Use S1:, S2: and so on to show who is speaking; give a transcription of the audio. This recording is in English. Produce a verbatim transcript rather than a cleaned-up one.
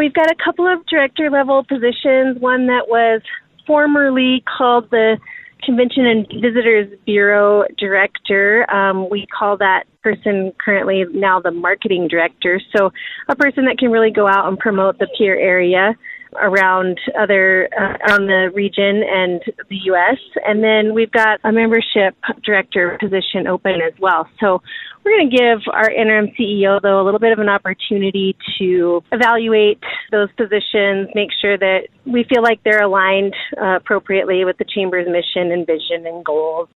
S1: We've got a couple of director-level positions, one that was formerly called the Convention and Visitors Bureau Director. Um, we call that person currently now the Marketing Director. So a person that can really go out and promote the Pierre area around other uh, around the region and the U S. And then we've got a membership director position open as well. So we're going to give our interim C E O, though, a little bit of an opportunity to evaluate those positions, make sure that we feel like they're aligned uh, appropriately with the Chamber's mission and vision and goals.